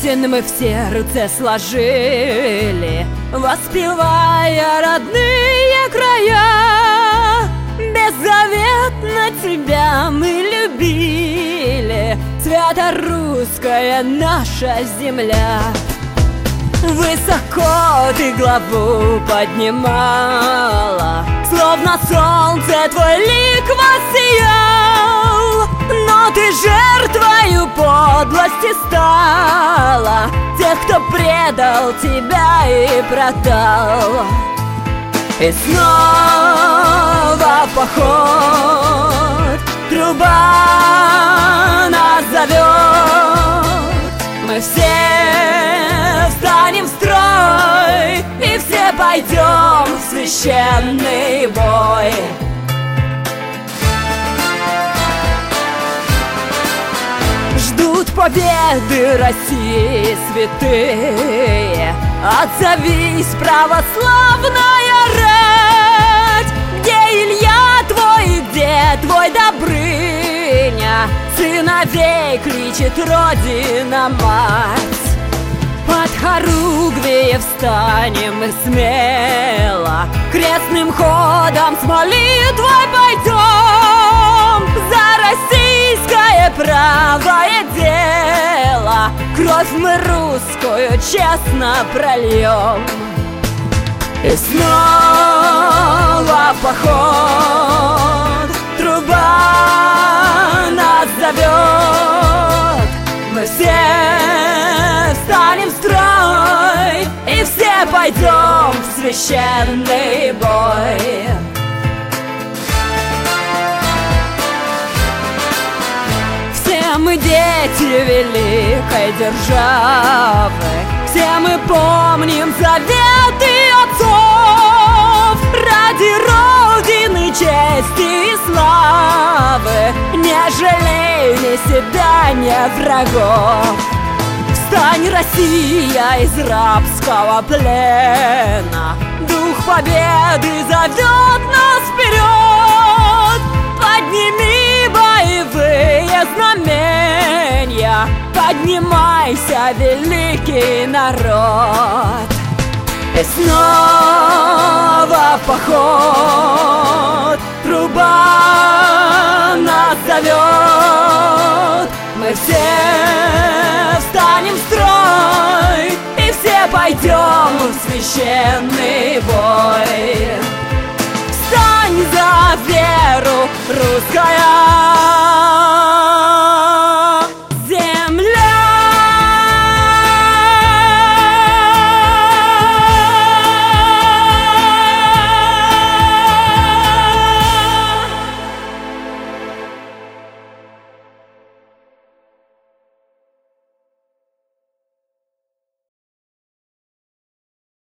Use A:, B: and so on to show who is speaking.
A: песен мы в сердце сложили, воспевая родные края. Беззаветно тебя мы любили, свято-русская наша земля. Высоко ты главу поднимала, словно солнце твой лик воссиял. Но ты жертвою подлости стала тех, кто предал тебя и продал. И снова в поход труба нас зовет. Мы все встанем в строй и все пойдем в священный бой. Ждут победы России святые, отзовись, православная рать. Где Илья твой, где твой Добрыня? Сыновей кличет Родина-мать. Под хоругвие встанем мы смело, крестным ходом с молитвой пойдем за российское правое дело. Кровь мы русскую честно прольем. И снова в поход труба нас зовет. Мы все встанем в строй и все пойдем в священный бой. Все мы дети великой державы, все мы помним заветы отцов. Ради Родины, чести и славы не жалей ни себя, ни врагов. Встань, Россия, из рабского плена, дух победы зовет нас вперед. Подними боевые знамения, поднимайся, великий народ. И снова в поход труба нас зовет. Мы все встанем в строй и все пойдем в священный бой. Встань за веру, русская